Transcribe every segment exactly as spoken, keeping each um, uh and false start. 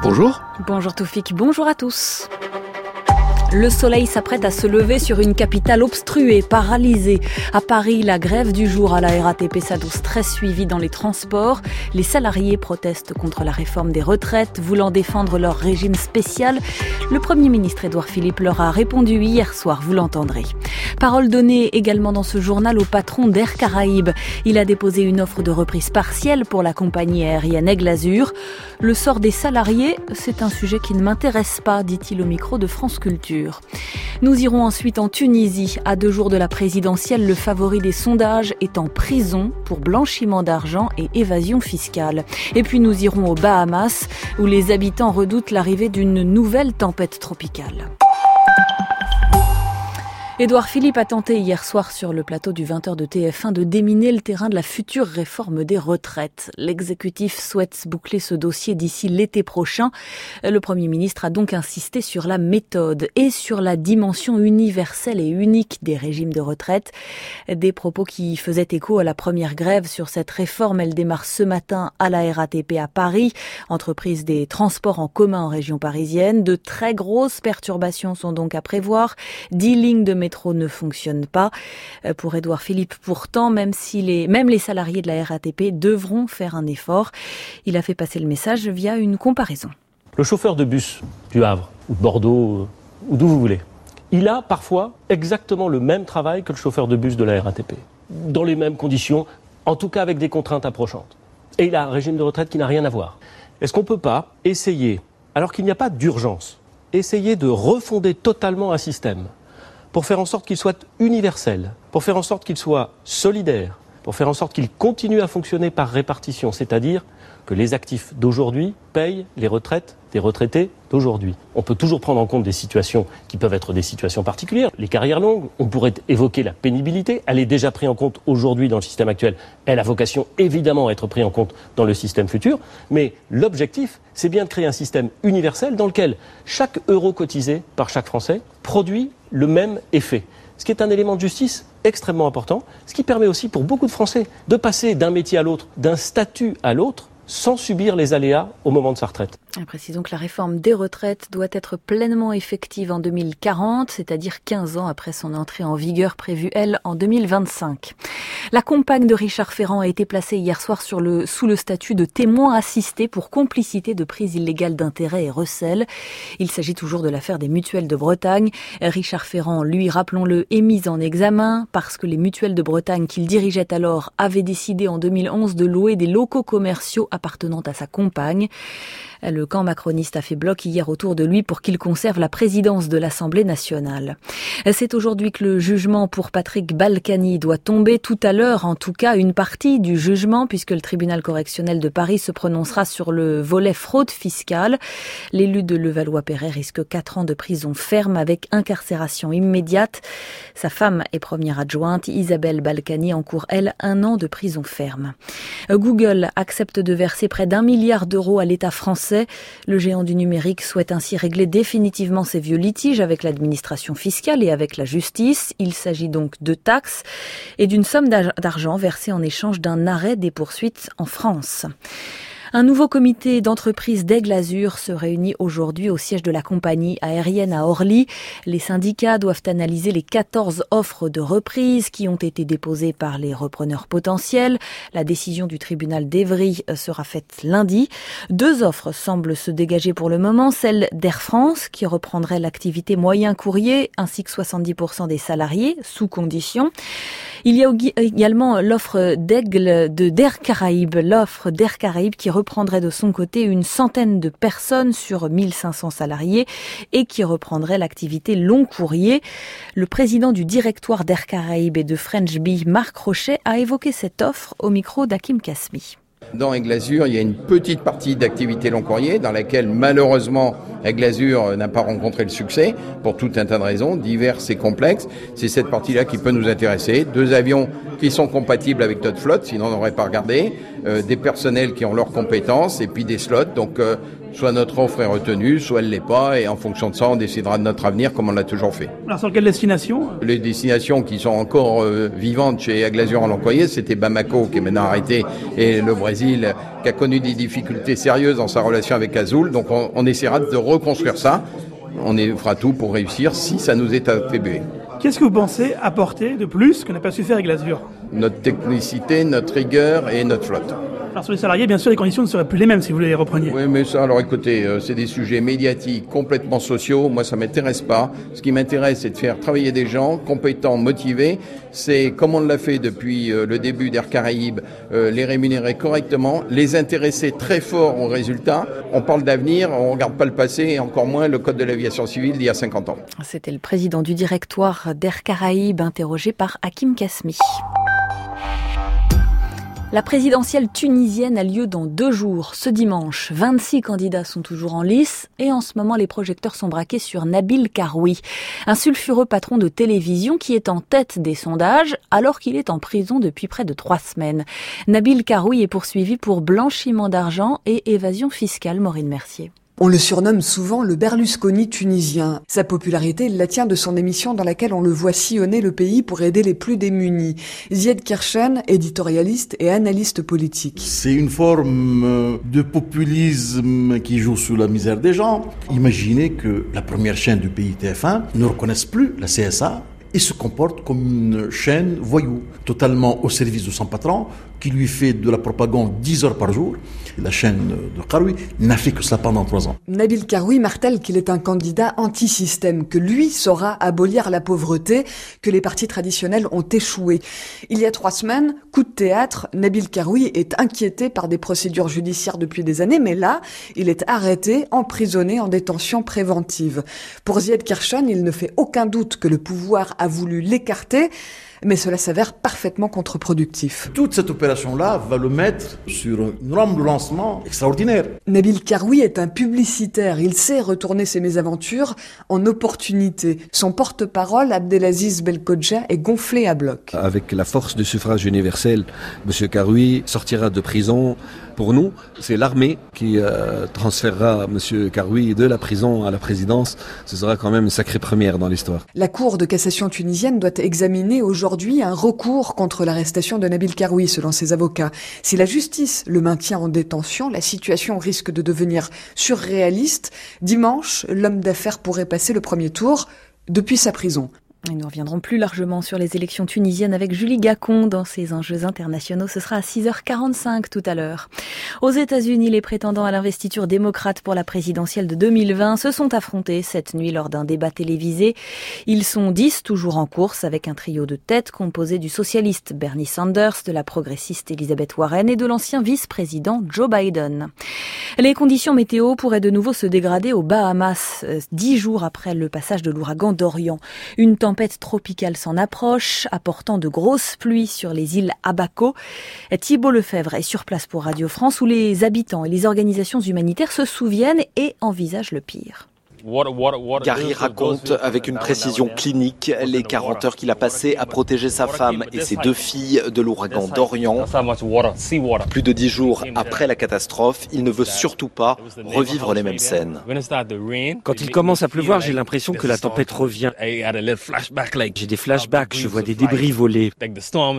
bonjour. Bonjour Toufik, bonjour à tous. Le soleil s'apprête à se lever sur une capitale obstruée, paralysée. À Paris, la grève du jour à la R A T P s'annonce très suivie dans les transports. Les salariés protestent contre la réforme des retraites, voulant défendre leur régime spécial. Le Premier ministre Édouard Philippe leur a répondu hier soir, vous l'entendrez. Parole donnée également dans ce journal au patron d'Air Caraïbes. Il a déposé une offre de reprise partielle pour la compagnie aérienne Aigle Azur. Le sort des salariés, c'est un sujet qui ne m'intéresse pas, dit-il au micro de France Culture. Nous irons ensuite en Tunisie. À deux jours de la présidentielle, le favori des sondages est en prison pour blanchiment d'argent et évasion fiscale. Et puis nous irons aux Bahamas, où les habitants redoutent l'arrivée d'une nouvelle tempête tropicale. Édouard Philippe a tenté hier soir sur le plateau du vingt heures de T F un de déminer le terrain de la future réforme des retraites. L'exécutif souhaite boucler ce dossier d'ici l'été prochain. Le Premier ministre a donc insisté sur la méthode et sur la dimension universelle et unique des régimes de retraite. Des propos qui faisaient écho à la première grève sur cette réforme. Elle démarre ce matin à la R A T P à Paris, entreprise des transports en commun en région parisienne. De très grosses perturbations sont donc à prévoir. Dix lignes de métro métro ne fonctionne pas. Pour Édouard Philippe, pourtant, même si les, même les salariés de la R A T P devront faire un effort. Il a fait passer le message via une comparaison. Le chauffeur de bus du Havre, ou de Bordeaux, ou d'où vous voulez, il a parfois exactement le même travail que le chauffeur de bus de la R A T P. Dans les mêmes conditions, en tout cas avec des contraintes approchantes. Et il a un régime de retraite qui n'a rien à voir. Est-ce qu'on ne peut pas essayer, alors qu'il n'y a pas d'urgence, essayer de refonder totalement un système pour faire en sorte qu'il soit universel, pour faire en sorte qu'il soit solidaire, pour faire en sorte qu'il continue à fonctionner par répartition, c'est-à-dire que les actifs d'aujourd'hui payent les retraites des retraités d'aujourd'hui. On peut toujours prendre en compte des situations qui peuvent être des situations particulières. Les carrières longues, on pourrait évoquer la pénibilité. Elle est déjà prise en compte aujourd'hui dans le système actuel. Elle a vocation évidemment à être prise en compte dans le système futur. Mais l'objectif, c'est bien de créer un système universel dans lequel chaque euro cotisé par chaque Français produit le même effet. Ce qui est un élément de justice extrêmement important, ce qui permet aussi pour beaucoup de Français de passer d'un métier à l'autre, d'un statut à l'autre, sans subir les aléas au moment de sa retraite. Précisons que la réforme des retraites doit être pleinement effective en deux mille quarante, c'est-à-dire quinze ans après son entrée en vigueur prévue, elle, en deux mille vingt-cinq. La compagne de Richard Ferrand a été placée hier soir sur le, sous le statut de témoin assisté pour complicité de prise illégale d'intérêt et recel. Il s'agit toujours de l'affaire des mutuelles de Bretagne. Richard Ferrand, lui, rappelons-le, est mis en examen parce que les mutuelles de Bretagne qu'il dirigeait alors avaient décidé en deux mille onze de louer des locaux commerciaux appartenant à sa compagne. Le camp macroniste a fait bloc hier autour de lui pour qu'il conserve la présidence de l'Assemblée nationale. C'est aujourd'hui que le jugement pour Patrick Balkany doit tomber, tout à l'heure en tout cas, une partie du jugement, puisque le tribunal correctionnel de Paris se prononcera sur le volet fraude fiscale. L'élu de Levallois-Perret risque quatre ans de prison ferme avec incarcération immédiate. Sa femme et première adjointe, Isabelle Balkany, encourt, elle, un an de prison ferme. Google accepte de verser près d'un milliard d'euros à l'État français. Le géant du numérique souhaite ainsi régler définitivement ses vieux litiges avec l'administration fiscale et avec la justice. Il s'agit donc de taxes et d'une somme d'argent versée en échange d'un arrêt des poursuites en France. Un nouveau comité d'entreprise d'Aigle Azur se réunit aujourd'hui au siège de la compagnie aérienne à Orly. Les syndicats doivent analyser les quatorze offres de reprise qui ont été déposées par les repreneurs potentiels. La décision du tribunal d'Évry sera faite lundi. Deux offres semblent se dégager pour le moment, celle d'Air France qui reprendrait l'activité moyen courrier ainsi que soixante-dix pour cent des salariés sous condition. Il y a également l'offre d'Aigle de d'Air Caraïbes, l'offre d'Air Caraïbes qui reprendrait de son côté une centaine de personnes sur mille cinq cents salariés et qui reprendrait l'activité long courrier. Le président du directoire d'Air Caraïbes et de French Bee, Marc Rochet, a évoqué cette offre au micro d'Hakim Kasmi. Dans Aigle Azur, il y a une petite partie d'activité long courrier dans laquelle malheureusement Aigle Azur n'a pas rencontré le succès pour tout un tas de raisons, diverses et complexes. C'est cette partie-là qui peut nous intéresser. Deux avions qui sont compatibles avec notre flotte, sinon on n'aurait pas regardé. Euh, des personnels qui ont leurs compétences et puis des slots. Donc, euh, soit notre offre est retenue, soit elle ne l'est pas. Et en fonction de ça, on décidera de notre avenir comme on l'a toujours fait. Alors, sur quelle destination ? Les destinations qui sont encore euh, vivantes chez Aigle Azur en l'employé, c'était Bamako, qui est maintenant arrêté, et le Brésil, qui a connu des difficultés sérieuses dans sa relation avec Azul. Donc, on, on essaiera de reconstruire ça. On fera tout pour réussir si ça nous est attribué. Qu'est-ce que vous pensez apporter de plus que n'a pas su faire Aigle Azur ? Notre technicité, notre rigueur et notre flotte. Alors sur les salariés, bien sûr, les conditions ne seraient plus les mêmes si vous les repreniez. Oui, mais ça, alors écoutez, euh, c'est des sujets médiatiques, complètement sociaux. Moi, ça ne m'intéresse pas. Ce qui m'intéresse, c'est de faire travailler des gens compétents, motivés. C'est comme on l'a fait depuis euh, le début d'Air Caraïbes, euh, les rémunérer correctement, les intéresser très fort aux résultats. On parle d'avenir, on ne regarde pas le passé et encore moins le code de l'aviation civile d'il y a cinquante ans. C'était le président du directoire d'Air Caraïbes, interrogé par Hakim Kasmi. La présidentielle tunisienne a lieu dans deux jours, ce dimanche. vingt-six candidats sont toujours en lice et en ce moment les projecteurs sont braqués sur Nabil Karoui, un sulfureux patron de télévision qui est en tête des sondages alors qu'il est en prison depuis près de trois semaines. Nabil Karoui est poursuivi pour blanchiment d'argent et évasion fiscale. Maureen Mercier. On le surnomme souvent le Berlusconi tunisien. Sa popularité, il la tient de son émission dans laquelle on le voit sillonner le pays pour aider les plus démunis. Zied Kerchen, éditorialiste et analyste politique. C'est une forme de populisme qui joue sur la misère des gens. Imaginez que la première chaîne du pays T F un ne reconnaisse plus la C S A et se comporte comme une chaîne voyou, totalement au service de son patron, qui lui fait de la propagande dix heures par jour. La chaîne de Karoui n'a fait que cela pendant trois ans. Nabil Karoui martèle qu'il est un candidat anti-système, que lui saura abolir la pauvreté, que les partis traditionnels ont échoué. Il y a trois semaines, coup de théâtre, Nabil Karoui est inquiété par des procédures judiciaires depuis des années, mais là, il est arrêté, emprisonné en détention préventive. Pour Zied Kerchen, il ne fait aucun doute que le pouvoir a voulu l'écarter, mais cela s'avère parfaitement contre-productif. Toute cette opération-là va le mettre sur une rampe de lancement extraordinaire. Nabil Karoui est un publicitaire. Il sait retourner ses mésaventures en opportunités. Son porte-parole, Abdelaziz Belkodja, est gonflé à bloc. Avec la force du suffrage universel, M. Karoui sortira de prison. Pour nous, c'est l'armée qui euh, transférera M. Karoui de la prison à la présidence. Ce sera quand même une sacrée première dans l'histoire. La Cour de cassation tunisienne doit examiner aujourd'hui un recours contre l'arrestation de Nabil Karoui, selon ses avocats. Si la justice le maintient en détention, la situation risque de devenir surréaliste. Dimanche, l'homme d'affaires pourrait passer le premier tour depuis sa prison. Et nous reviendrons plus largement sur les élections tunisiennes avec Julie Gacon dans ses enjeux internationaux. Ce sera à six heures quarante-cinq tout à l'heure. Aux États-Unis, les prétendants à l'investiture démocrate pour la présidentielle de deux mille vingt se sont affrontés cette nuit lors d'un débat télévisé. Ils sont dix, toujours en course, avec un trio de tête composé du socialiste Bernie Sanders, de la progressiste Elizabeth Warren et de l'ancien vice-président Joe Biden. Les conditions météo pourraient de nouveau se dégrader aux Bahamas, dix jours après le passage de l'ouragan Dorian. Une tempête tropicale s'en approche, apportant de grosses pluies sur les îles Abaco. Thibault Lefebvre est sur place pour Radio France, où les habitants et les organisations humanitaires se souviennent et envisagent le pire. Gary raconte avec une précision clinique les quarante heures qu'il a passées à protéger sa femme et ses deux filles de l'ouragan Dorian. Plus de dix jours après la catastrophe, il ne veut surtout pas revivre les mêmes scènes. Quand il commence à pleuvoir, j'ai l'impression que la tempête revient. J'ai des flashbacks, je vois des débris voler. Mais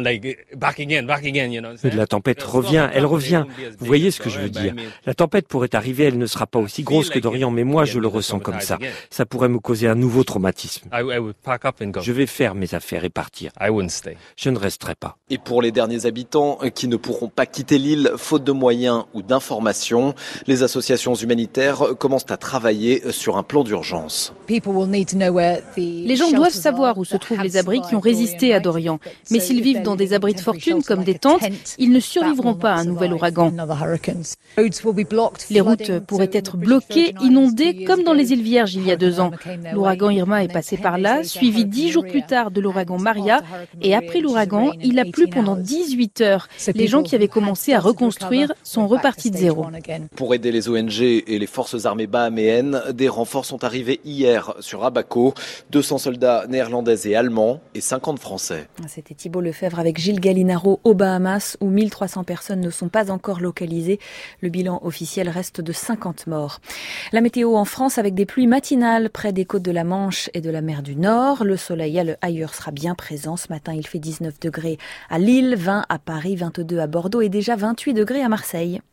la tempête revient, elle revient. Vous voyez ce que je veux dire? La tempête pourrait arriver, elle ne sera pas aussi grosse que Dorian, mais moi je le ressens comme ça. Ça pourrait me causer un nouveau traumatisme. Je vais faire mes affaires et partir. Je ne resterai pas. Et pour les derniers habitants qui ne pourront pas quitter l'île faute de moyens ou d'informations, les associations humanitaires commencent à travailler sur un plan d'urgence. Les gens doivent savoir où se trouvent les abris qui ont résisté à Dorian. Mais s'ils vivent dans des abris de fortune comme des tentes, ils ne survivront pas à un nouvel ouragan. Les routes pourraient être bloquées, inondées comme dans les îles ciel vierge il y a deux ans. L'ouragan Irma est passé par là, suivi dix jours plus tard de l'ouragan Maria. Et après l'ouragan, il a plu pendant dix-huit heures. Les gens qui avaient commencé à reconstruire sont repartis de zéro. Pour aider les O N G et les forces armées bahaméennes, des renforts sont arrivés hier sur Abaco. deux cents soldats néerlandais et allemands et cinquante Français. C'était Thibault Lefebvre avec Gilles Gallinaro aux Bahamas où mille trois cents personnes ne sont pas encore localisées. Le bilan officiel reste de cinquante morts. La météo en France avec des pluies matinales près des côtes de la Manche et de la mer du Nord. Le soleil ailleurs sera bien présent. Ce matin, il fait dix-neuf degrés à Lille, vingt à Paris, vingt-deux à Bordeaux et déjà vingt-huit degrés à Marseille.